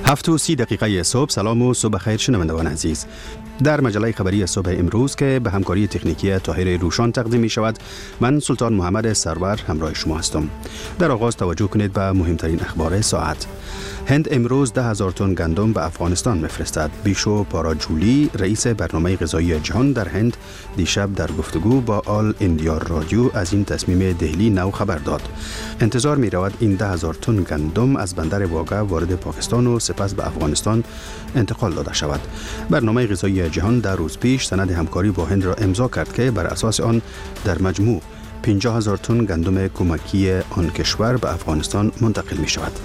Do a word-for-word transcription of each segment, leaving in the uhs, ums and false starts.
هفت و سی دقیقه صبح. سلام و صبح خیر شنوندگان عزیز. در مجله خبری صبح امروز که به همکاری تکنیکی طاهر روشان تقدیم می شود، من سلطان محمد سرور همراه شما هستم. در آغاز توجه کنید به مهمترین اخبار ساعت. هند امروز ده هزار تن گندم به افغانستان میفرستد. بیشو پاراجولی رئیس برنامه غذایی جهان در هند دیشب در گفتگو با آل اندیا رادیو از این تصمیم دهلی نو خبر داد. انتظار می رود این ده هزار تن گندم از بندر واگه وارد پاکستان و سپس به افغانستان انتقال داده شود. برنامه غذایی جهان در روز پیش سند همکاری با هند را امضا کرد که بر اساس آن در مجموع پنجاه هزار تن گندم کمکی آن کشور به افغانستان منتقل می شود.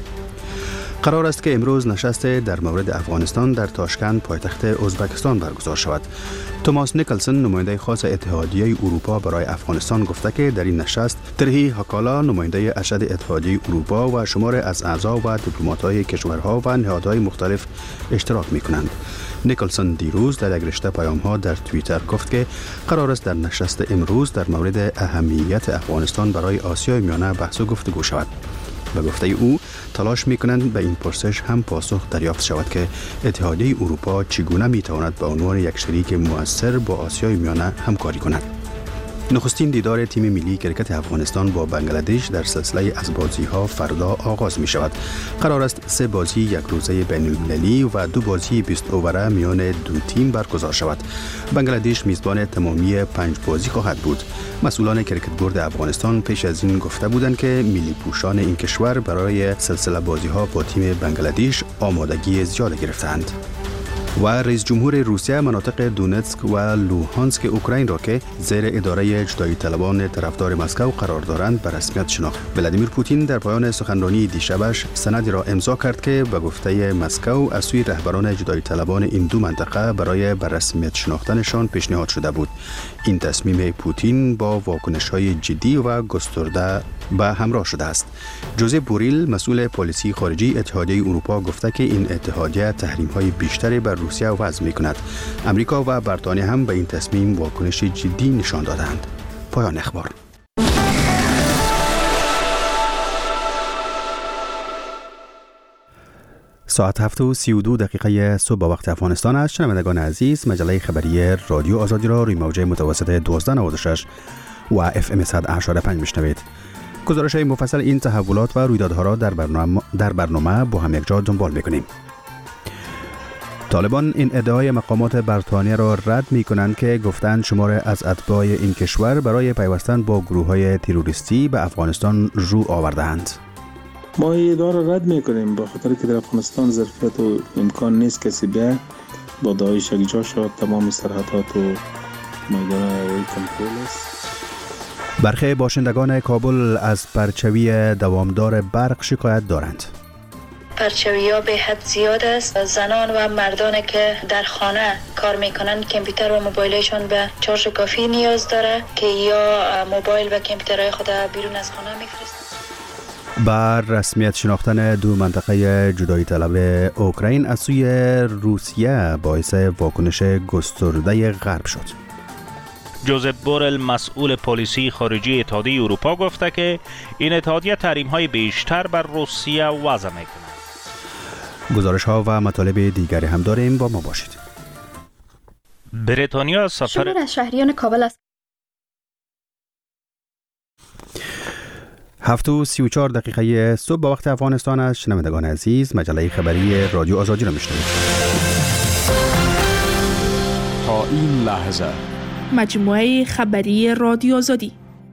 قرار است که امروز نشست در مورد افغانستان در تاشکند پایتخت ازبکستان برگزار شود. توماس نیکلسن نماینده خاص اتحادیه اروپا برای افغانستان گفته که در این نشست ترهی هاکالا نماینده ارشد اتحادیه اروپا و شمار از اعضا و دیپلمات‌های کشورها و نهادهای مختلف اشتراک می‌کنند. نیکلسن دیروز در یک رشته پیام‌ها در توییتر گفت که قرار است در نشست امروز در مورد اهمیت افغانستان برای آسیای میانه بحث و گفتگو شود. به گفته او تلاش می‌کنند به این پرسش هم پاسخ دریافت شود که اتحادیه اروپا چگونه می‌تواند به عنوان یک شریک مؤثر با آسیای میانه همکاری کند. نخستین دیدار تیم ملی کرکت افغانستان با بنگلادش در سلسله از بازی‌ها فردا آغاز می‌شود. قرار است سه بازی یک روزه بین‌المللی و دو بازی بیست اووره میان دو تیم برگزار شود. بنگلادش میزبان تمامی پنج بازی خواهد بود. مسئولان کرکت بورد افغانستان پیش از این گفته بودند که ملی پوشان این کشور برای سلسله بازی‌ها با تیم بنگلادش آمادگی زیاد گرفتند. و رئیس جمهور روسیه مناطق دونتسک و لوهانسک اوکراین را که زیر اداره جدایی طلبان طرفدار مسکو قرار دارند به رسمیت شناخت. ولادیمیر پوتین در پایان سخنرانی دیشبش سندی را امضا کرد که به گفته مسکو از سوی رهبران جدایی طلبان این دو منطقه برای به رسمیت شناختنشان پیشنهاد شده بود. این تصمیم پوتین با واکنش‌های جدی و گسترده به همراه شده است. جوزف بوریل مسئول پالیسی خارجی اتحادیه اروپا گفته که این اتحادیه تحریم‌های بیشتری بر روسیه وضع می‌کند. امریکا و بریتانیا هم به این تصمیم واکنش جدی نشان دادند. پایان اخبار. ساعت هفت و سی و دو دقیقه صبح وقت افغانستان است. شنوندگان عزیز، مجله خبری رادیو آزادی را روی موج متوسط دوازده نود و شش و اف ام صد و هشتاد و پنج میشنوید. گزارش های مفصل این تحولات و رویدادها را در برنامه, در برنامه با هم یک جا دنبال میکنیم. طالبان این ادعای مقامات بریتانیا را رد می کنند که گفتند شمار از اتباع این کشور برای پیوستن با گروه های تروریستی به افغانستان رو آوردند. ما این ادعا را رد می کنیم به خاطر که در افغانستان ظرفیت و امکان نیست کسی بیا با داعش یکجا شد. تمام سرحدات و میدان کنترل است. برخی باشندگان کابل از پرچوی دوامدار برق شکایت دارند. پرچوی ها به حد زیاد است. زنان و مردان که در خانه کار میکنند کامپیوتر و موبایلشون به چارج کافی نیاز داره که یا موبایل و کامپیوترهای خود بیرون از خانه میفرستند. بر رسمیت شناختن دو منطقه جدایی طلب اوکراین از سوی روسیه باعث واکنش گسترده غرب شد. جوزف بورل مسئول پالیسی خارجی اتحادیه اروپا گفته که این اتحادیه تحریم‌های بیشتر بر روسیه وضع می‌کند. گزارش ها و مطالب دیگری هم داریم، با ما باشید. بریتانیا سفر شمار از شهریان کابل است. هفت و سی و چهار دقیقه صبح با وقت افغانستان است. شنوندگان عزیز، مجله خبری رادیو آزادی را میشنوید. تا این لحظه مجموعه خبری رادیو آزادی.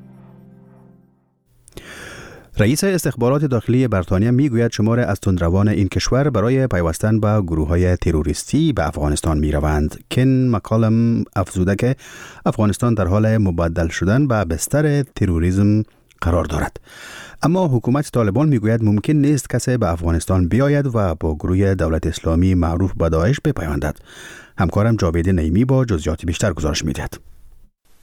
رئیس استخبارات داخلی بریتانیا میگوید شمار از تندروان این کشور برای پیوستن به گروه‌های تروریستی به افغانستان میروند. کن مکالم افزوده که افغانستان در حال مبدل شدن به بستر تروریسم قرار دارد. اما حکومت طالبان میگوید ممکن نیست کسی به افغانستان بیاید و با گروه دولت اسلامی معروف به داعش بپیوندد. همکارم جاوید نعیمی با جزئیات بیشتر گزارش میدهد.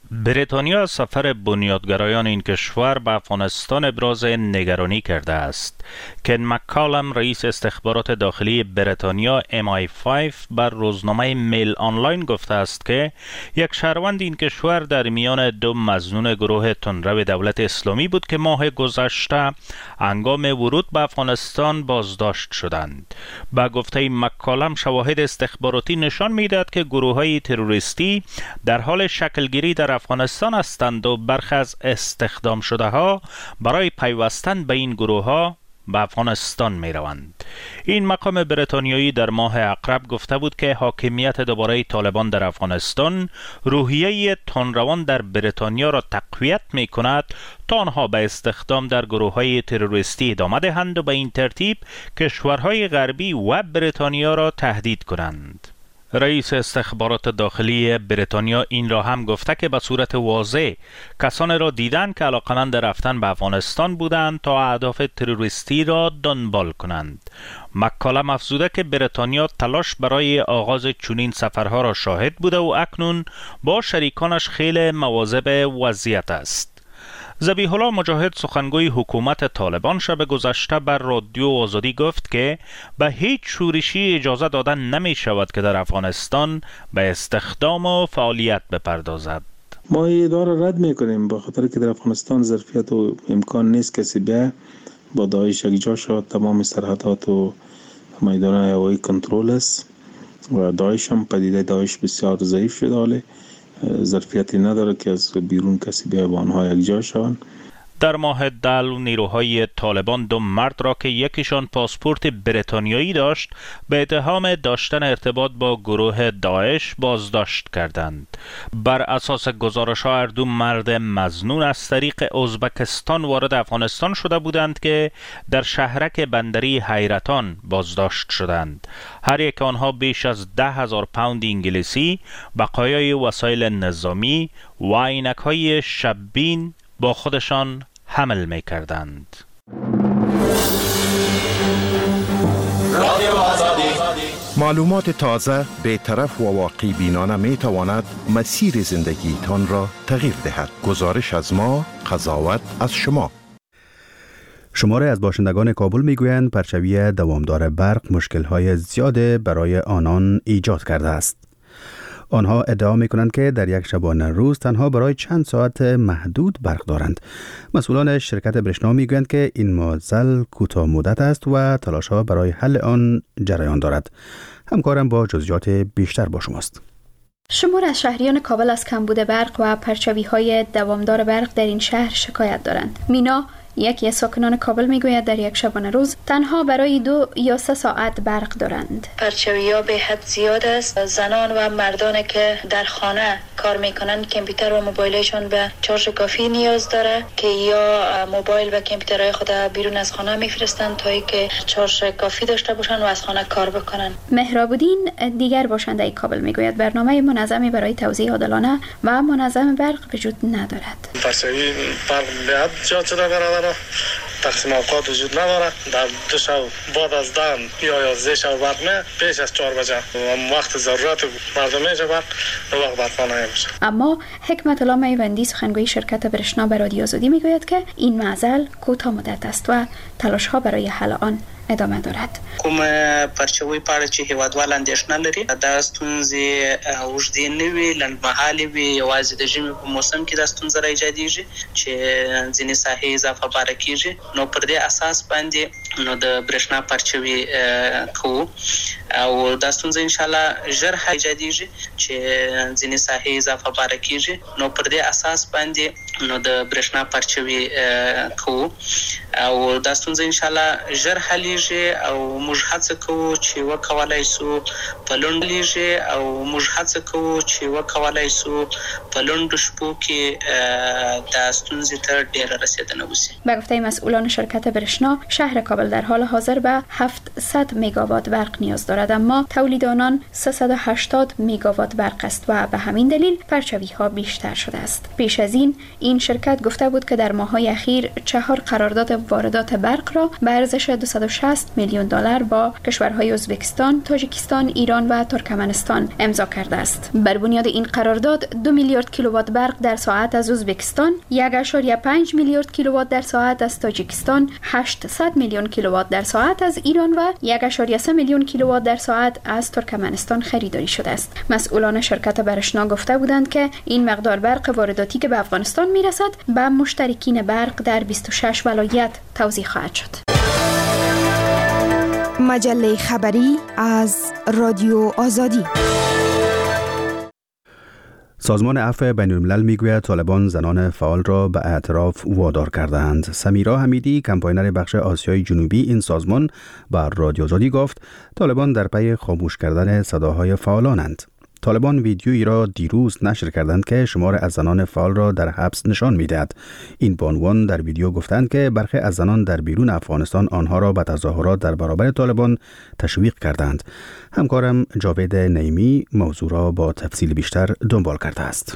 بریتانیا سفر بنیادگرایان این کشور به افغانستان ابراز نگرانی کرده است. کن مکالم رئیس استخبارات داخلی بریتانیا ام آی پنج بر روزنامه میل آنلاین گفته است که یک شهروند این کشور در میان دو مظنون گروه تندرو دولت اسلامی بود که ماه گذشته هنگام ورود به افغانستان بازداشت شدند. با گفته مکالم شواهد استخباراتی نشان می‌دهد که گروه‌های تروریستی در حال شکلگیری در افغانستان هستند و برخی از استخدام شده ها برای پیوستن به این گروه ها به افغانستان می روند. این مقام بریتانیایی در ماه اقرب گفته بود که حاکمیت دوباره طالبان در افغانستان روحیه تندروان در بریتانیا را تقویت می کند تا آنها به استخدام در گروه های تروریستی ادامه دهند و به این ترتیب کشورهای غربی و بریتانیا را تهدید کنند. رئیس استخبارات داخلی بریتانیا این را هم گفته که به صورت واضح کسانی را دیدند که علاقمند رفتن به افغانستان بودند تا اهداف تروریستی را دنبال کنند. مکالم افزوده که بریتانیا تلاش برای آغاز چنین سفرها را شاهد بوده و اکنون با شریکانش خیلی مواظب وضعیت است. ذبیح الله مجاهد سخنگوی حکومت طالبان شب گذشته بر رادیو آزادی گفت که به هیچ شورشی اجازه دادن نمی شود که در افغانستان به استخدام و فعالیت بپردازد. ما این ادعا را رد میکنیم به خاطر که در افغانستان ظرفیت و امکان نیست کسی بیا با داعش یک جا شد. تمام سرحدات و میدان هوایی کنترل است و داعش هم پدیده داعش بسیار ضعیف شده، حالی ظرفیتی نداره که از بیرون کسی بیا با آنها یک جا شوند. در ماه دل نیروهای طالبان دو مرد را که یکیشان پاسپورت بریتانیایی داشت به اتهام داشتن ارتباط با گروه داعش بازداشت کردند. بر اساس گزارش‌ها هر دو مرد مظنون از طریق ازبکستان وارد افغانستان شده بودند که در شهرک بندری حیرتان بازداشت شدند. هر یک آنها بیش از ده هزار پوند انگلیسی، بقایای وسایل نظامی و عینک‌های شب‌بین با خودشان حمل می کردند. معلومات تازه، بی‌طرف و واقعی بینانه می تواند مسیر زندگی تان را تغییر دهد. گزارش از ما، قضاوت از شما. شماره از باشندگان کابل میگویند پرچوی دوامدار برق مشکل‌های زیاده برای آنان ایجاد کرده است. آنها ادعا می کنند که در یک شبانه روز تنها برای چند ساعت محدود برق دارند. مسئولان شرکت برشنا می گویند که این معضل کوتاه مدت است و تلاش ها برای حل آن جریان دارد. همکارم با جزئیات بیشتر با شماست. شمار از شهریان کابل از کمبود برق و پرچوی های دوامدار برق در این شهر شکایت دارند. مینا یکی از ساکنان کابل میگوید در یک شبانه روز تنها برای دو یا سه ساعت برق دارند. پرچوی‌ها به حد زیاد است. زنان و مردانی که در خانه کار میکنند کامپیوتر و موبایلشون به شارژ کافی نیاز داره که یا موبایل و کامپیوترهای خود بیرون از خانه میفرستند تا اینکه شارژ کافی داشته باشند و از خانه کار بکنن. مهراب‌الدین دیگر باشنده کابل میگوید برنامه منظمی برای توزیع عادلانه و منظم برق وجود ندارد. پرچوی برق به حد زیاد شده برادر، تقسیم اوقات وجود نداره. در دو شب بعد از دم یا یازده شب برق نه، پیش از چهار بجه وقت ضرورت مردم میشه برق وقت برق نمیشه. اما حکمت الله میوندی سخنگوی شرکت برشنا به رادیو آزادی میگوید که این معضل کوتاه مدت است و تلاش ها برای حل آن ادامه دارد. کوم پرچوي په اړه چې هیوادوال اندېښنه لري دا ستونزې اوږدې نه وي، لنډمهالې وي، یوازې د ژمي په موسم کې دا ستونزه راایجادېږي چې ځینې ساحې اضافه باره کېږي. نو پر دې اساس باندې نو د برېښنا پرچوي کوو او دا ستونزه انشاءالله ژر ایجادېږي چې ځینې ساحې اضافه باره کېږي. نو پر دې اساس باندې نو د برېښنا پرچوي کوو او دا ستونزه انشاءالله ژر حلیږي او موږ هڅه کوو چې وکولای سو په لوندلیږي او موږ هڅه کوو چې وکولای سو په لوند شپو کې دا ستونزې ته ډېر رسیدنه وشي. به گفته مسئولان شرکت برشنا شهر کابل در حال حاضر به هفتصد مگاوات برق نیاز دارد، اما تولید آنان سیصد و هشتاد مگاوات برق است و به همین دلیل پرچوی ها بیشتر شده است. پیش از این این شرکت گفته بود که در ماه‌های اخیر چهار قرارداد واردات برق را به ارزش دویست و شصت میلیون دلار با کشورهای ازبکستان، تاجیکستان، ایران و ترکمنستان امضا کرده است. بر بنیاد این قرارداد دو میلیارد کیلووات برق در ساعت از ازبکستان، یک و پنج میلیارد کیلووات در ساعت از تاجیکستان، هشتصد میلیون کیلووات در ساعت از ایران و یک و سه میلیون کیلووات در ساعت از ترکمنستان خریداری شده است. مسئولان شرکت برشنا گفته بودند که این مقدار برق وارداتی که به افغانستان میرسد به مشترکین برق در بیست و شش ولایت توزیع خواهد شد. مجله خبری از رادیو آزادی. سازمان عفو بین‌الملل میگوید طالبان زنان فعال را به اعتراف وادار کردند. سمیرا حمیدی، کمپاینر بخش آسیای جنوبی این سازمان، بر رادیو آزادی گفت طالبان در پی خاموش کردن صداهای فعالانند. طالبان ویدیویی را دیروز نشر کردند که شمار از زنان فعال را در حبس نشان می‌دهد. این بانوان در ویدیو گفتند که برخی از زنان در بیرون افغانستان آنها را به تظاهرات در برابر طالبان تشویق کردند. همکارم جاوید نعیمی موضوع را با تفصیل بیشتر دنبال کرده است.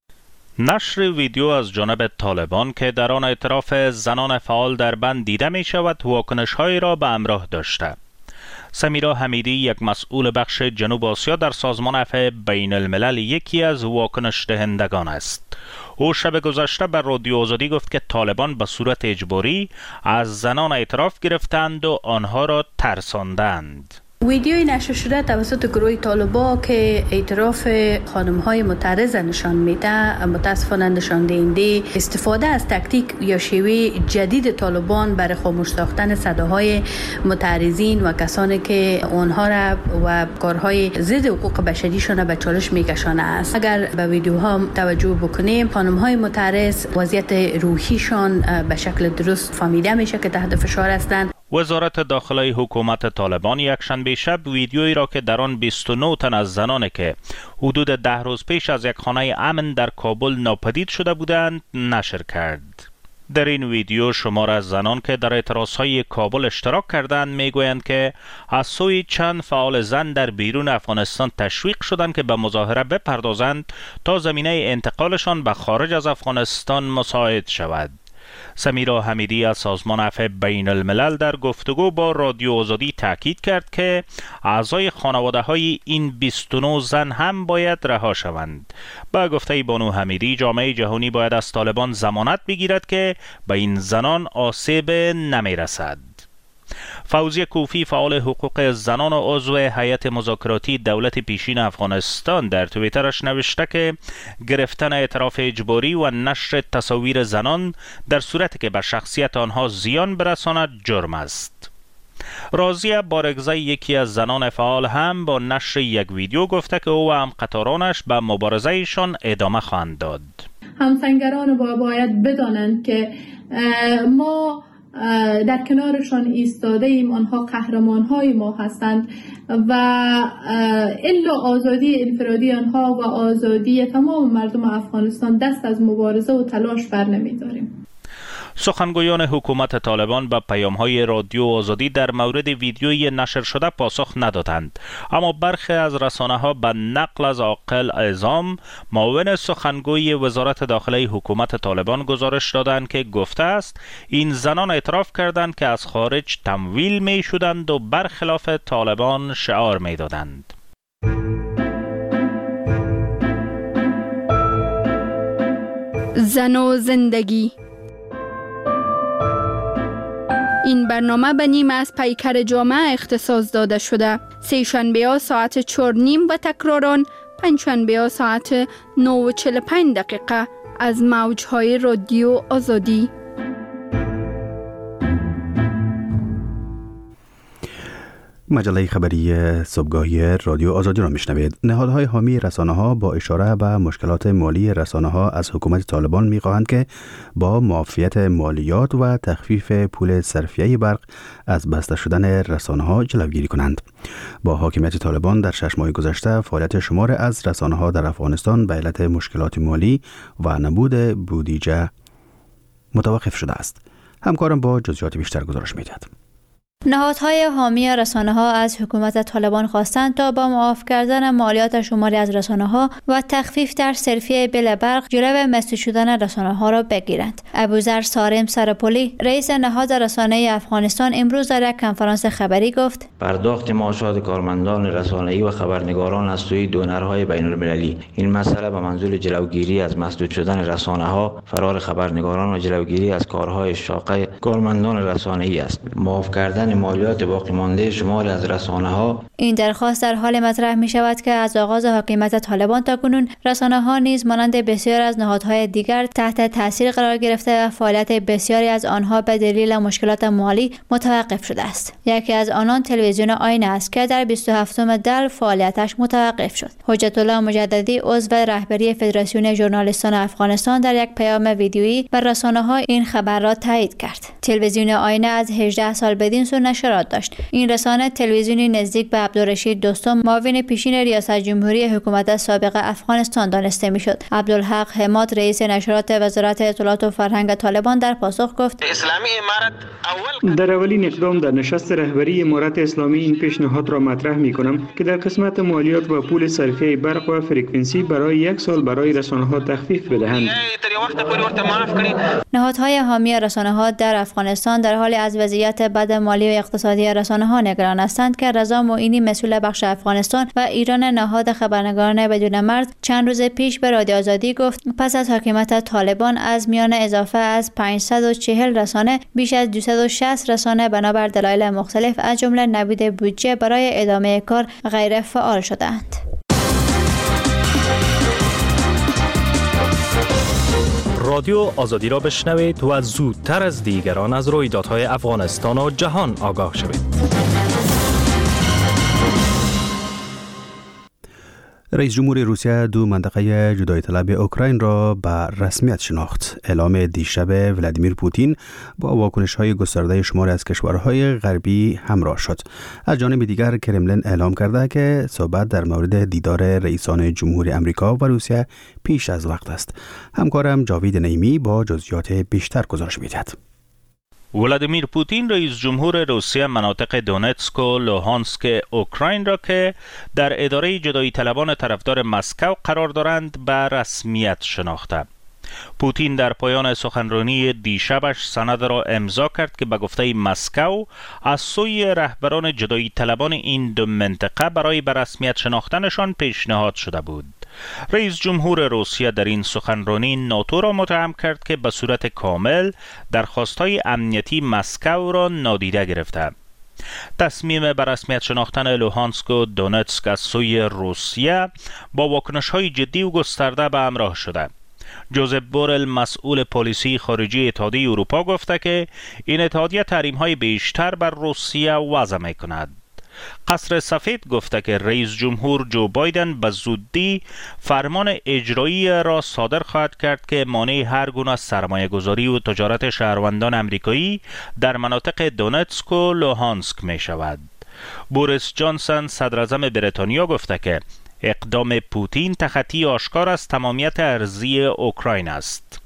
نشر ویدیو از جانب طالبان که در آن اعتراف زنان فعال در بند دیده می شود واکنش‌هایی را به همراه داشته. سمیرا حمیدی، یک مسئول بخش جنوب آسیا در سازمان عفو بین الملل، یکی از واکنش دهندگان است. او شب گذشته بر رادیو آزادی گفت که طالبان به صورت اجباری از زنان اعتراف گرفتند و آنها را ترساندند. ویدیوی نشر شده توسط گروه طالبا که اعتراف خانم‌های معترض نشان میده، متاسفانه نشان دهنده استفاده از تاکتیک یا شیوه جدید طالبان برای خاموش ساختن صداهای معترضین و کسانی که آنها را و کارهای ضد حقوق بشریشان به چالش میکشانه است. اگر به ویدیوها توجه بکنیم، خانم‌های معترض وضعیت روحیشان به شکل درست فهمیده میشه که تحت فشار هستند. وزارت داخلی حکومت طالبان یکشنبه شب ویدیویی را که در آن بیست و نه تن از زنانی که حدود ده روز پیش از یک خانه امن در کابل ناپدید شده بودند نشر کرد. در این ویدیو شمار از زنان که در اعتراضهای کابل اشتراک کردند میگویند که از سوی چند فعال زن در بیرون افغانستان تشویق شدند که به مظاهره بپردازند تا زمینه انتقالشان به خارج از افغانستان مساعد شود. سمیرا حمیدی از سازمان عفو بین الملل در گفتگو با رادیو آزادی تاکید کرد که اعضای خانواده های این بیست و نه زن هم باید رها شوند. با گفته بانو حمیدی، جامعه جهانی باید از طالبان ضمانت بگیرد که به این زنان آسیب نمی رسد. فوزیه کوفی، فعال حقوق زنان و عضو هیئت مذاکراتی دولت پیشین افغانستان، در توییترش نوشته که گرفتن اعتراف اجباری و نشر تصاویر زنان در صورتی که به شخصیت آنها زیان برساند جرم است. راضیه بارگزی، یکی از زنان فعال، هم با نشر یک ویدیو گفته که او و همقطارانش به مبارزهشان ادامه خواهند داد. همسنگران با باید بدانند که ما در کنارشان ایستاده ایم، آنها قهرمان های ما هستند و الا آزادی انفرادی آنها و آزادی تمام مردم افغانستان دست از مبارزه و تلاش بر نمی‌داریم. سخنگویان حکومت طالبان به پیام‌های رادیو آزادی در مورد ویدیوی نشر شده پاسخ ندادند، اما برخی از رسانه‌ها به نقل از عاقل اعظام، معاون سخنگوی وزارت داخلی حکومت طالبان، گزارش دادند که گفته است این زنان اعتراف کردند که از خارج تمویل می‌شدند و برخلاف طالبان شعار می‌دادند. زن و زندگی. این برنامه به نیم از پیکر جامعه اختصاص داده شده. سه شنبه ها ساعت چهار نیم و تکراران پنج شنبه ها ساعت نه و چهل و پنج دقیقه از موجهای رادیو آزادی. مجله خبری صبحگاهی رادیو آزادی را میشنوید. نهادهای حامی رسانه‌ها با اشاره به مشکلات مالی رسانه‌ها از حکومت طالبان می‌خواهند که با معافیت مالیات و تخفیف پول صرفیه برق از بسته شدن رسانه‌ها جلوگیری کنند. با حاکمیت طالبان در شش ماه گذشته فعالیت شمار از رسانه‌ها در افغانستان به علت مشکلات مالی و نبود بودجه متوقف شده است. همکارم با جزئیات بیشتر گزارش می‌دهد. نهادهای حامی رسانه‌ها از حکومت طالبان خواستند تا با معاف کردن مالیات شماری از رسانه‌ها و تخفیف در صرفیه بل برق جلو مسدود شدن رسانه‌ها را بگیرند. ابوذر سارم سرپلی رئیس نهاد رسانه افغانستان امروز در یک کنفرانس خبری گفت: پرداخت معاشات کارمندان رسانه‌ای و خبرنگاران از سوی دونرهای بین‌المللی، این مسئله به منظور جلوگیری از مسدود شدن رسانه‌ها، فرار خبرنگاران و جلوگیری از کارهای شاقه کارمندان رسانه‌ای است. معاف کردن مالیات باقی مانده شماری از رسانه‌ها. این درخواست در حال مطرح می شود که از آغاز حکومت طالبان تا کنون رسانه‌ها نیز مانند بسیار از نهادهای دیگر تحت تاثیر قرار گرفته و فعالیت بسیاری از آنها به دلیل مشکلات مالی متوقف شده است. یکی از آنان تلویزیون آینه است که در بیست و هفتم در فعالیتش متوقف شد. حجت الله مجددی عضو رهبری فدراسیون ژورنالیستان افغانستان در یک پیام ویدیویی بر رسانه‌ها این خبر را تایید کرد. تلویزیون آینه از هجده سال بدین سو نشرات داشت. این رسانه تلویزیونی نزدیک به عبدالرشید دوستم، معاون پیشین ریاست جمهوری حکومت سابق افغانستان دانسته میشد. عبدالحق حماد رئیس نشرات وزارت اطلاعات و فرهنگ طالبان در پاسخ گفت: اسلامی امارت در اولین اقدام در نشست رهبری امارت اسلامی این پیشنهاد را مطرح می کنم که در قسمت مالیات و پول صرفه برق و فرکانسی برای یک سال برای رسانه‌ها تخفیف بدهند. نهادهای حامی رسانه‌ها در افغانستان در حال از وضعیت بد مالی و اقتصادی رسانه‌ها نگران هستند که رضا معینی مسئول بخش افغانستان و ایران نهاد خبرنگاران بدون مرز چند روز پیش به رادیو آزادی گفت پس از حکومت طالبان از میان اضافه از پانصد و چهل رسانه بیش از دویست و شصت رسانه بنابر دلایل مختلف از جمله نبود بودجه برای ادامه کار غیر فعال شدند. رادیو آزادی را بشنوید و زودتر از دیگران از رویدادهای افغانستان و جهان آگاه شوید. رئیس جمهور روسیه دو منطقه جدای طلب اوکراین را به رسمیت شناخت. اعلام دیشب ولادیمیر پوتین با واکنش‌های گسترده شماری از کشورهای غربی همراه شد. از جانب دیگر کرملین اعلام کرده که صحبت در مورد دیدار رئیسان جمهوری امریکا و روسیه پیش از وقت است. همکارم جاوید نعیمی با جزئیات بیشتر گزارش می‌دهد. ولادیمیر پوتین رئیس جمهور روسیه مناطق دونتسک و لوهانسک اوکراین را که در اداره جدایی طلبان طرفدار مسکو قرار دارند به رسمیت شناخته. پوتین در پایان سخنرانی دیشبش سند را امضا کرد که به گفته مسکو از سوی رهبران جدایی طلبان این دو منطقه برای به رسمیت شناختنشان پیشنهاد شده بود. رئیس جمهور روسیه در این سخنرانی ناتو را متهم کرد که به صورت کامل درخواست‌های امنیتی مسکو را نادیده گرفته. تصمیم به رسمیت شناختن لوهانسک و دونتسک از سوی روسیه با واکنش‌های جدی و گسترده به همراه شده. جوزپ بورل مسئول پلیسی خارجی اتحادیه اروپا گفته که این اتحادیه تحریم‌های بیشتر بر روسیه وضع می‌کند. قصر سفید گفته که رئیس جمهور جو بایدن به زودی فرمان اجرایی را صادر خواهد کرد که مانع هر گونه سرمایه گذاری و تجارت شهروندان امریکایی در مناطق دونتسک و لوهانسک می شود. بوریس جانسون صدر اعظم بریتانیا گفته که اقدام پوتین تخطی آشکار از تمامیت ارضی اوکراین است.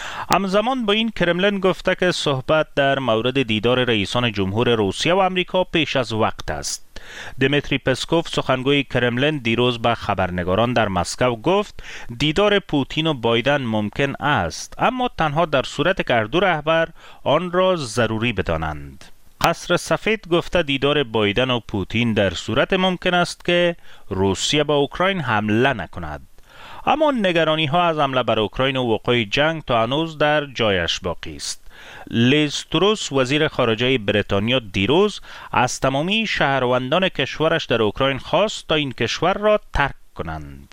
همزمان با این کرملین گفته که صحبت در مورد دیدار رئیسان جمهور روسیه و امریکا پیش از وقت است. دمیتری پسکوف سخنگوی کرملین دیروز به خبرنگاران در مسکو گفت دیدار پوتین و بایدن ممکن است، اما تنها در صورت که هر دو رهبر آن را ضروری بدانند. قصر سفید گفته دیدار بایدن و پوتین در صورت ممکن است که روسیه به اوکراین حمله نکند. اما نگرانی ها از حمله بر اوکراین و وقوع جنگ تا هنوز در جایش باقی است. لیز تروس وزیر خارجه بریتانیا دیروز از تمامی شهروندان کشورش در اوکراین خواست تا این کشور را ترک کنند.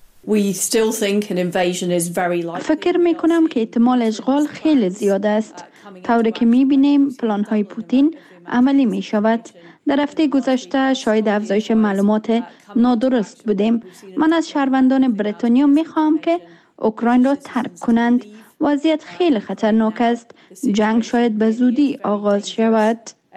فکر می کنم که احتمال اشغال خیلی زیاد است. طوری که می بینیم پلان های پوتین عملی می شود. در هفته گذشته شاهد افزایش معلومات نادرست بودیم. من از شهروندان بریتانیا می خواهم که اوکراین را ترک کنند. وضعیت خیلی خطرناک است. جنگ شاید به زودی آغاز شود.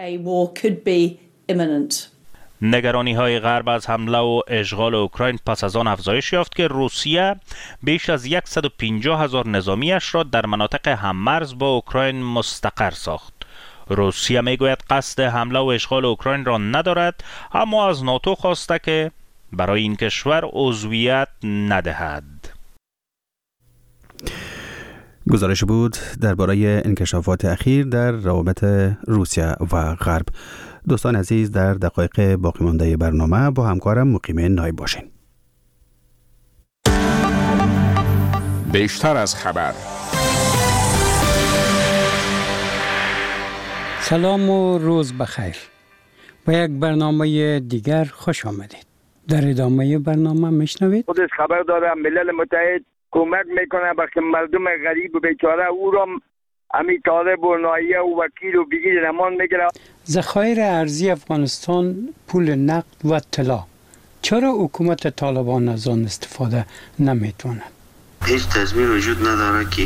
نگرانی های غرب از حمله و اشغال اوکراین پس از آن افزایش یافت که روسیه بیش از صد و پنجاه هزار نظامیش را در مناطق هممرز با اوکراین مستقر ساخت. روسیه میگوید قصد حمله و اشغال اوکراین را ندارد، اما از ناتو خواسته که برای این کشور عضویت ندهد. گزارش بود درباره انکشافات اخیر در روابط روسیه و غرب. دوستان عزیز، در دقایق باقی مانده برنامه با همکارم مقیم نایب باشین. بیشتر از خبر. سلام و روز بخیر. با یک برنامه دیگر خوش آمدید. در ادامه برنامه میشنوید خودش خبر داره ملل متحد کمک میکنه به مردم غریب و بیچاره او را امی طالب و نایه و وکیل و بگیر نمان میگیره. ذخایر ارزی افغانستان، پول نقد و طلا، چرا حکومت طالبان از آن استفاده نمیتواند؟ هیچ تضمین وجود نداره که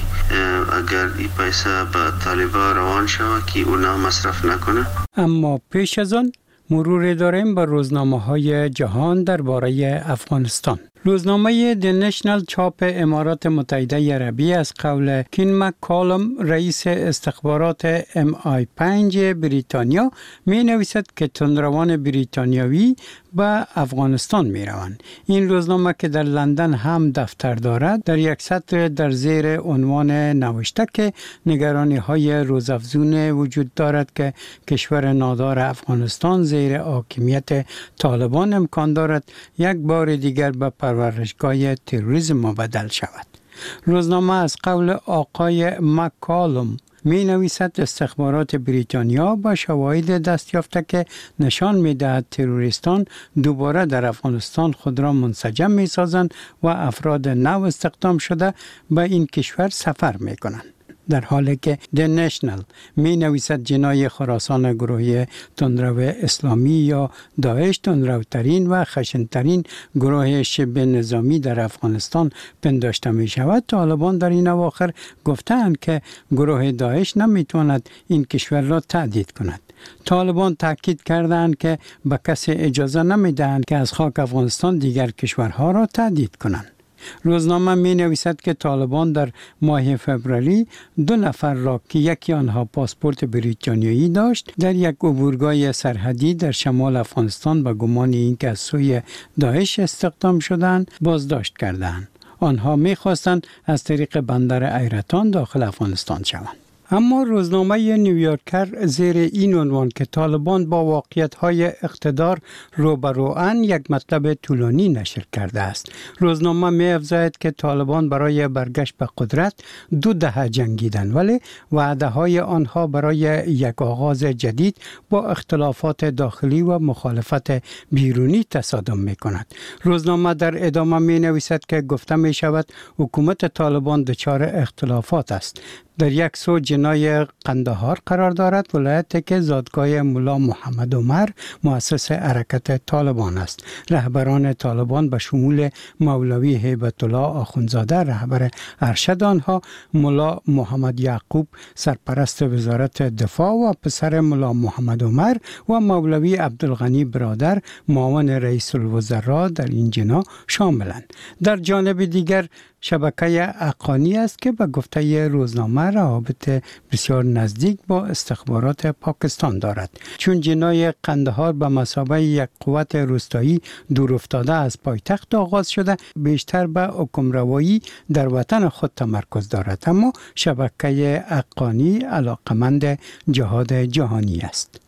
اگر این پیسه به طالبان روان شود که اونا مصرف نکنه. اما پیش از آن مرور داریم به روزنامه های جهان درباره افغانستان. روزنامه دی نشنل چاپ امارات متحده عربی از قول کین مکالم رئیس استخبارات ام آی پنج بریتانیا می نویسد که تندروان بریتانیاوی به افغانستان می روند. این روزنامه که در لندن هم دفتر دارد در یک سطر در زیر عنوان نوشته که نگرانی های روزافزون وجود دارد که کشور نادار افغانستان زیر حاکمیت طالبان امکان دارد یک بار دیگر به پرورشگاه تروریسم مبدل شود. روزنامه از قول آقای مکالم می نویسد استخبارات بریتانیا با شواهد دست یافته که نشان می دهد تروریستان دوباره در افغانستان خود را منسجم می سازند و افراد نو استخدام شده به این کشور سفر می کنند. در حالی که دی نشنل می نویسد جنای خراسان گروهی تندرو اسلامی یا داعش تندروترین و خشنترین گروه شبه نظامی در افغانستان پنداشته می شود. طالبان در این اواخر گفتند که گروه داعش نمی تواند این کشور را تهدید کند. طالبان تاکید کردند که به کسی اجازه نمی دهند که از خاک افغانستان دیگر کشورها را تهدید کنند. روزنامه می نویسد که طالبان در ماه فوریه دو نفر را که یکی آنها پاسپورت بریتانیایی داشت در یک عبورگاه سرحدی در شمال افغانستان به گمان اینکه از سوی داعش استخدام شدند بازداشت کردند. آنها می خواستند از طریق بندر ایرتان داخل افغانستان شوند. اما روزنامه نیویورکر زیر این عنوان که طالبان با واقعیت‌های اقتدار روبروان یک مطلب طولانی نشر کرده است. روزنامه می‌افزاید که طالبان برای برگشت به قدرت دو دهه جنگیدند ولی وعده‌های آنها برای یک آغاز جدید با اختلافات داخلی و مخالفت بیرونی تصادم می‌کند. روزنامه در ادامه می‌نویسد که گفته می‌شود حکومت طالبان دچار اختلافات است. در یک سو جنای قندهار قرار دارد، ولایتی که زادگاه ملا محمد عمر مؤسس حرکت طالبان است. رهبران طالبان به شمول مولوی هیبت الله آخوندزاده رهبر ارشد آنها، ملا محمد یعقوب سرپرست وزارت دفاع و پسر ملا محمد عمر و مولوی عبدالغنی برادر معاون رئیس الوزراء در این جنا شاملند. در جانب دیگر شبکه حقانی است که به گفته روزنامه روابط بسیار نزدیک با استخبارات پاکستان دارد. چون جنای قندهار به مثابه یک قوت روستایی دور افتاده از پایتخت آغاز شده، بیشتر به حکمروایی در وطن خود تمرکز دارد، اما شبکه حقانی علاقمند جهاد جهانی است.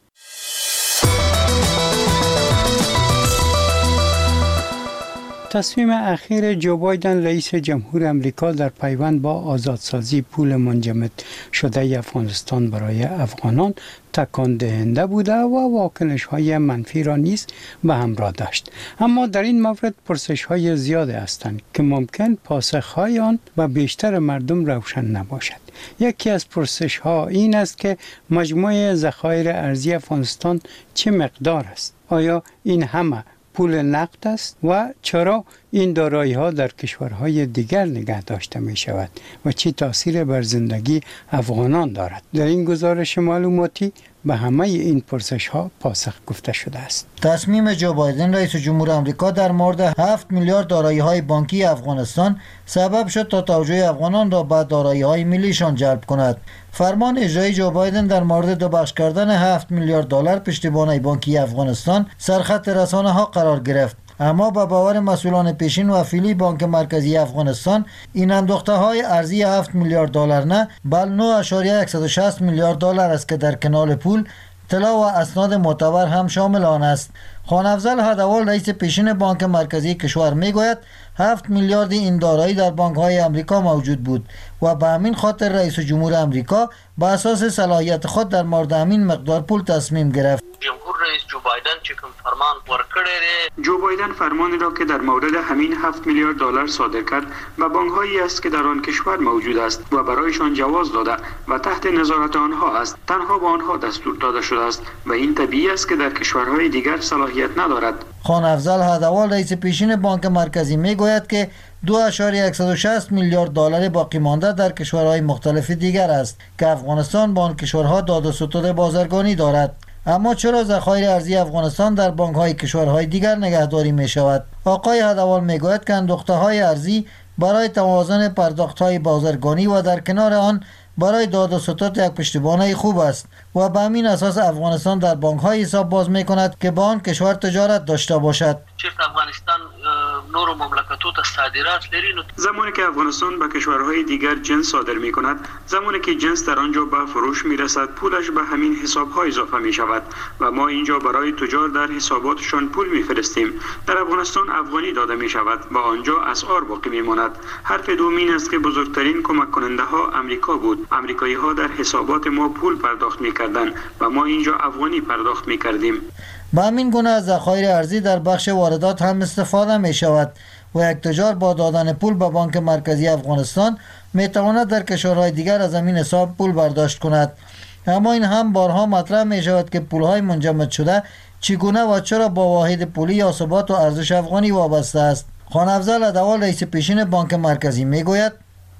تصمیم اخیر جو بایدن رئیس جمهور امریکا در پیوند با آزادسازی پول منجمد شده افغانستان برای افغانان تکان دهنده بوده و واکنش های منفی را نیز به همراه داشت. اما در این مورد پرسش های زیاد هستند که ممکن پاسخ های آن به بیشتر مردم روشن نباشد. یکی از پرسش ها این است که مجموع ذخایر ارزی افغانستان چه مقدار است؟ آیا این همه پول نقد است و چرا این دارایی ها در کشورهای دیگر نگه داشته می شود و چه تاثیر بر زندگی افغانان دارد؟ در این گزارش معلوماتی به همه این پرسش ها پاسخ گفته شده است. تصمیم جو بایدن رئیس جمهور آمریکا در مورد هفت میلیارد دارایی های بانکی افغانستان سبب شد تا توجه افغانان را به دارایی های ملیشان جلب کند. فرمان اجرایی جو بایدن در مورد دو بخش کردن هفت میلیارد دلار پشتیبانی بانکی افغانستان سرخط رسانه ها قرار گرفت. اما با باور مسئولان پیشین و فعلی بانک مرکزی افغانستان این اندوخته های ارزی هفت میلیارد دلار نه بل نه اشاریه صد و شصت میلیارد دلار است که در کنال پول طلا و اسناد معتبر هم شامل آن است. خانافضل هدوال رئیس پیشین بانک مرکزی کشور میگوید هفت میلیارد این دارایی در بانک های امریکا موجود بود و به همین خاطر رئیس جمهور امریکا به اساس صلاحیت خود در مورد همین مقدار پول تصمیم گرفت. جمهور رئیس جو بایدن چې کوم فرمان ورکړی جو بایدن فرمانی را که در مورد همین هفت میلیارد دلار صادر کرد به بانک‌هایی است که در آن کشور موجود است و برایشان جواز داده و تحت نظارت آنها است. تنها به آنها دستور داده شده است و این طبیعی است که در کشورهای دیگر صلاحیت ندارد. خان افضل هدوال رئیس پیشین بانک مرکزی میگوید که دو اشاریه صد و شصت میلیارد دلار باقی مانده در کشورهای مختلف دیگر است که افغانستان با آن کشورها داد و ستد بازرگانی دارد. اما چرا ذخایر ارزی افغانستان در بانک‌های کشورهای دیگر نگهداری می شود؟ آقای هدوال می گوید که اندوخته‌های ارزی برای توازن پرداخت‌های بازرگانی و در کنار آن برای داد و ستد یک پشتیبانی خوب است و به همین اساس افغانستان در بانک‌های حساب باز می کند که با آن کشور تجارت داشته باشد. چرته افغانستان نور مملکتو ته صادرات لري نو زمانی که افغانستان به کشورهای دیگر جنس صادر می کند، زمانی که جنس در آنجا به فروش می رسد، پولش به همین حساب‌ها اضافه می شود و ما اینجا برای تجار در حساباتشان پول می فرستیم. در افغانستان افغانی داده می شود و آنجا اسعار باقی می ماند. حرف دومین است که بزرگترین کمک کننده ها امریکا بود. امریکایی ها در حسابات ما پول پرداخت می کردند و ما اینجا افغانی پرداخت می کردیم. با همین گونه از ذخایر ارزی در بخش واردات هم استفاده می شود و یک تجار با دادن پول به بانک مرکزی افغانستان می تواند در کشورهای دیگر از همین حساب پول برداشت کند. اما این هم بارها مطرح می شود که پولهای منجمد شده چگونه و چرا با واحد پولی یا ثبات و ارزش افغانی وابسته است. خان افضل هدوال رئیس پیشین بانک مرکزی می گوید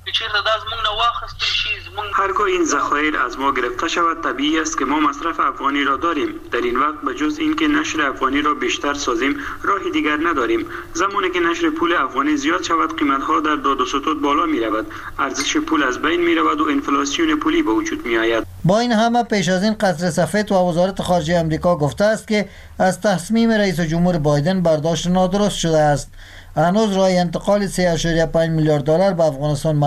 هرگاه این ذخایر از ما گرفته شود طبیعی است که ما مصرف افغانی را داریم. در این وقت به جز اینکه نشر افغانی را بیشتر سازیم راهی دیگر نداریم. زمانی که نشر پول افغانی زیاد شود قیمت ها در داد و ستد بالا می رود، ارزش پول از بین می رود و انفلاسیون پولی به وجود می آید. با این همه پیش از این قصر سفید و وزارت خارجه آمریکا گفته است که از تصمیم رئیس جمهور بایدن برداشت نادرست شده است. هنوز راه انتقال سه اشاریه پنج میلیارد دلار به افغانستان